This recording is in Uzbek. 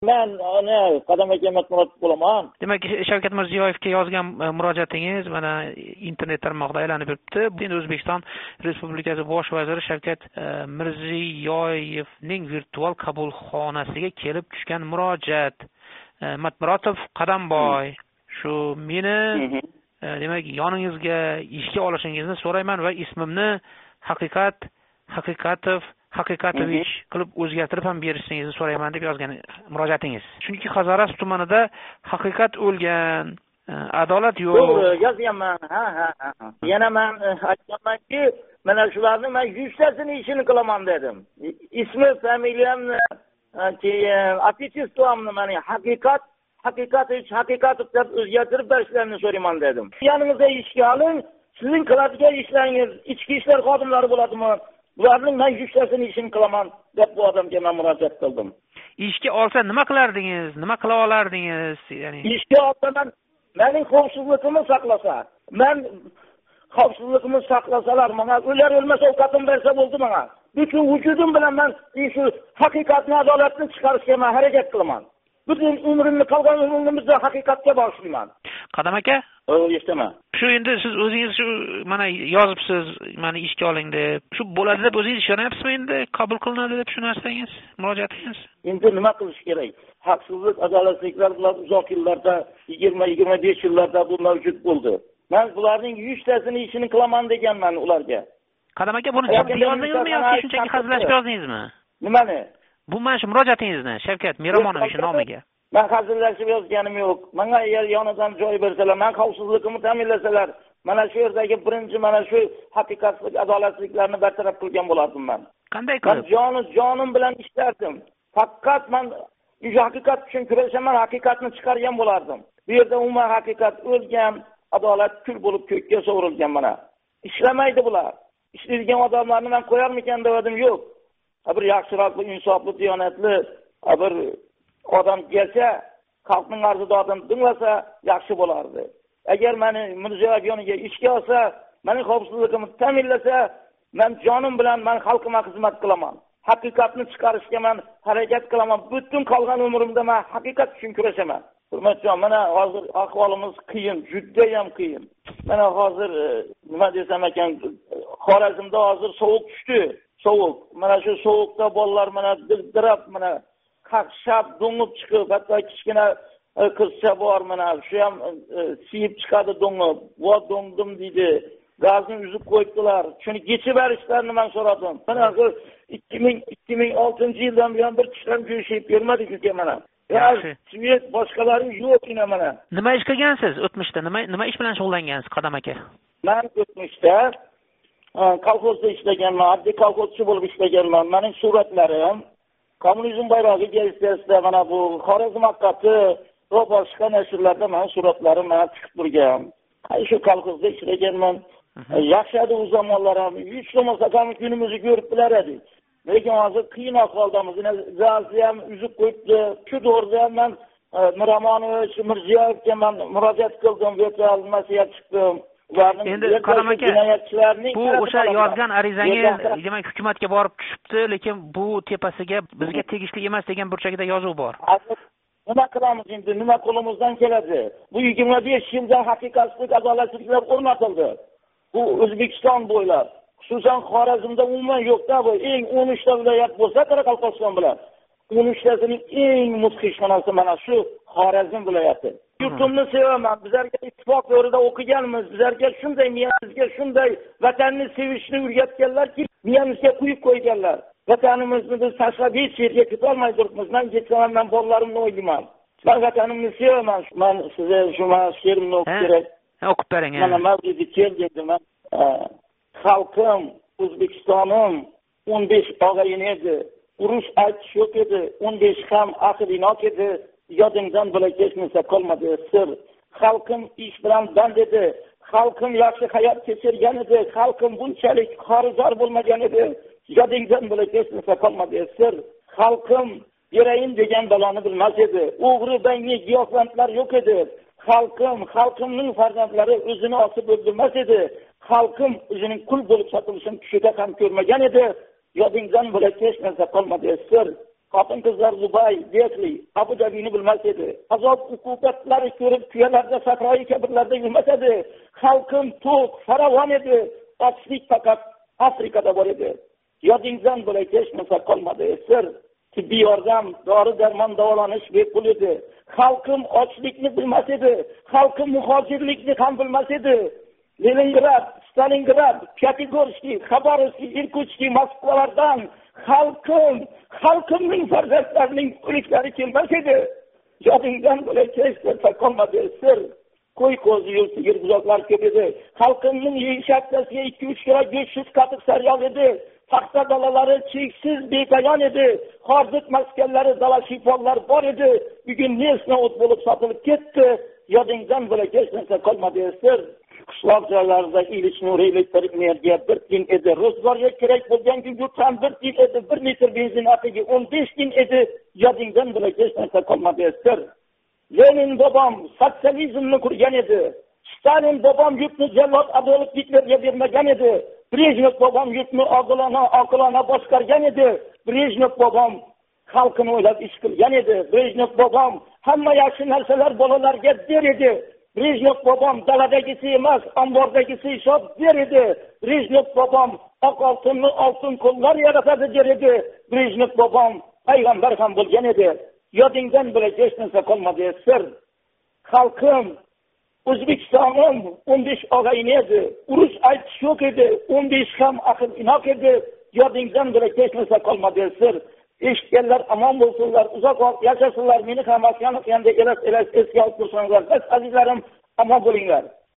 Men Qadam aka Matmurat bo'laman. Demak, Shavkat Mirziyoyevga yozgan murojaatingiz mana internet tarmoqda aylanib yuribdi. Endi O'zbekiston Respublikasi Bosh vaziri Shavkat Mirziyoyevning virtual qabulxonasiga kelib tushgan murojaat. Matmuratov Qadamboy, shu meni demak yoningizga ishga olishingizni so'rayman va ismimni Haqiqatovich qilib o'zgartirib ham berishingizni so'rayman deb yozgan murojaatingiz. Chunki Hazaras tumanida haqiqat o'lgan, adolat yo'q. To'g'ri, yozganman. Yana men aytganmanki, mana shularni men 100 tasini ishini qilaman dedim. Ismi, familiyamni, keyin atechestovimni mana haqiqatov deb o'zgartirib berishlarini so'rayman dedim. Yanimizga ishga oling, sizning qiladigan ishlaringiz ichki ishlar xodimlari bo'ladimi? Bularning men 100 tasini ishini qilaman deb bu odamga men murojaat qildim. Ishga olsa nima qilardingiz? Nima qila olardingiz? Ya'ni ishga olsa mening xavfsizligimni saqlasa, men xavfsizligimni saqlasalar, menga ular o'lmasa ovqatim bersa bo'ldi menga. Butun vujudim bilan men shu haqiqatni, adolatni chiqarishga men harakat qilaman. Butun umrimni, qolgan umrimni haqiqatga bag'ishlayman. Qadam aka? Eshitaman. Shu endi siz o'zingiz shu mana yozibsiz, mana ishga oling deb. Shu bo'ladi deb o'zingiz ishonyapsizmi endi? Qabul qilinadi deb shu narsangiz, murojaatingiz? Endi nima qilish kerak? Haqsizlik, adolatsizliklar bilan uzoq yillarda, 20-25 yillarda bu mavjud bo'ldi. Men bularning 100 tasini ishini qilaman deganman ularga. Qadam aka, buni jiddiy yozdingizmi yoki shunchaki hazillashib yozdingizmi? Nimani? Bu mana shu murojaatingizni Shavkat Miromonovich nomiga. Men hazillashib yozganim yo'q. Menga agar yonidan joy bersalar, men xavfsizligimni ta'minlasalar, mana shu yerdagi birinchi mana shu haqiqatlik, adolatsizliklarni bartaraf qilgan bo'lardim men. Qanday qilib? Men jonim bilan ishlardim. Faqat men haqiqat uchun kurashaman, haqiqatni chiqargan bo'lardim. Bu yerda umuman haqiqat o'lgan, adolat kul bo'lib ko'kka sovurilgan mana. Ishlamaydi bular. Ishlaydigan odamlarni men qo'yarmikan dedim, yo'q. Bir yaxshiroqli, insofli, diyonatli bir odam kelsa, xalqning arzida odam dinglasa, yaxshi bo'lardi. Agar meni Mirziyoyev yoniga ishga olsa, mening xavfsizligimni ta'minlasa, men jonim bilan men xalqimga xizmat qilaman. Haqiqatni chiqarishga men harakat qilaman. Butun qolgan umrimda men haqiqat uchun kurashaman. Hurmatjon, mana hozir ahvolimiz qiyin, juda ham qiyin. Mana hozir nima desam ekan, Xorazmda hozir sovuq tushdi. Sovuq. Mana shu sovuqda bolalar mana dildirab, mana qaqshab, do'ngib chiqib, hatto kichkina qizcha bor mana, shu ham siyib chiqadi do'ngib. "Vo do'ngdim" deydi. Gazni uzib qo'yibdilar. Shuni yechib berishlarini men so'radim. Mana 2006-yildan buyon bir tishlam go'shib bermadik uka mana. Yaxshi. Svet boshqalari yo'q ina mana. Nima ish qilgansiz o'tmishda? Nima ish bilan shug'ullangansiz, Qadam aka? Men o'tmishda kolxozda ishlaganman, oddiy kolxozchi bo'lib ishlaganman. Mening suratlarim Kommunizm bayrog'i gazetasida mana bu Xorazm haqqati va boshqa nashrlarda men suratlarim mana chiqib turgan. Shu kolxozda ishlaganman. Yaxshi edi u zamonlar ham. Hech bo'lmasa ham kunimizni ko'rib bilar edik. Lekin hozir qiyin ahvoldamiz. Zazi ham uzib qo'yibdi. Shu to'g'rida ham men Miromonovich, Mirziyoyevga men murojaat qildim, virtual nasihat chiqdim. Endi Qadam aka, bu o'sha yozgan arizangiz demak hukumatga borib tushibdi, lekin bu tepasiga bizga tegishli emas degan burchagida yozuv bor. Nima qilamiz endi? Nima qo'limizdan keladi? Bu 25 yilda haqiqatlik, adolatsizliklar o'rnatildi. Bu O'zbekiston bo'ylab, xususan Xorazmda umuman yo'q-da bu. Eng 13 ta viloyat bo'lsa, Qoraqalpog'iston bilan 13 tasining eng mudhishxonasi mana shu Xorazm viloyati. Yurtimni sevaman. Bizlarga ittifoq yo'lida o'qiganmiz. Bizlarga shunday miyamizga shunday vatanni sevishni o'rgatganlarki, miyamizga quyib qo'yganlar. Vatanimizni biz tashlab hech yerga ketolmay turibmiz. Men ketsam, men bolalarimni o'ylayman. Men vatanimni sevaman. Men sizga shu she'rimni o'qib kerak. O'qib bering. Mana mavzuga keldim men. Xalqim, O'zbekistonim 15 og'ayin edi. Urush aytish yo'q edi. 15 ham aql-inok edi. Yodingdan bilak kechmasa qolmadi sir. Xalqim ish bilan band edi. Xalqim yaxshi hayot kechirgan edi. Xalqim bunchalik xorizor bo'lmagan edi. Yodingdan bilak kechmasa qolmadi sir. Xalqim berayin degan baloni bilmas edi. O'g'ri bangi giyohvandlar yo'q edi. Xalqimning farzandlari o'zini osib o'ldirmas edi. Xalqim o'zining qul bo'lib sotilishini tushida ham ko'rmagan edi. Yodingdan bilak kechmasa qolmadi sir. xotin-qizlar Dubay, Berkeley, Abu Dabini bilmas edi. Azob uqubatlari ko'rib tuyalarda, sahroyi kabirlarda yurmas edi. Xalqim to'q, farovon edi. Ochlik faqat Afrikada bor edi. Yodingizdan bo'lak hech narsa qolmadi. Sir tibbiy yordam, dori-darmon davolanish bepul edi. Xalqim ochlikni bilmas edi. Xalqim muhojirlikni ham bilmas edi. Leningrad, Stalingrad, Pyatigorskiy, Xabarovskiy, Irkutskiy, Moskvalardan xalqimning farzandlarining o'liklari kelmas edi. Yodingdan bo'lak hech narsa qolmadi. Sir qo'y ko'zi yo'l sigir buzoqlar ko'p edi. Xalqimning yeyish haftasiga 2-3 kilo go'sht qatiq sariyog' edi. Paxta dalalari cheksiz bepoyon edi. Xordiq maskanlari, dala shifonlar bor edi. Bugun nesna o't bo'lib sotilib ketdi. Yodingdan bo'lak hech narsa qolmadi. Sir qishloq joylarida ilish nuri elektrik energiya 1 tiyin edi. Ro'zg'orga kerak bo'lgan gugurt ham 1 tiyin edi. 1 litr benzin haqiga 15 tiyin edi. Yodingdan bo'lak hech narsa qolmadi. Sir Lenin bobom sotsializmni qurgan edi. Stalin bobom yurtni jallod Adolf Hitlerga bermagan edi. Brejnev bobom yurtni oqilona boshqargan edi. Brejnev bobom xalqini o'ylab ish qilgan edi. Brejnev bobom hamma yaxshi narsalar bolalarga ber edi. Brejnev bobom daladagisi emas, ombordagisi hisob ber edi. Brejnev bobom oq oltinni oltin qo'llar yaratadi der edi. Brejnev bobom payg'ambar ham bo'lgan edi. Yodingdan bo'lak hech narsa qolmadi. Sir xalqim O'zbekistonim 15 og'ayin edi. Urush aytish yo'q edi. 15 ham aql inoq edi. Yodingdan bo'lak hech narsa qolmadi. Sir eshitganlar amon bo'lsinlar, uzoq yashasinlar. Meni ham yonida elas esga olib tursinlar. Bas azizlarim, amon bo'linglar.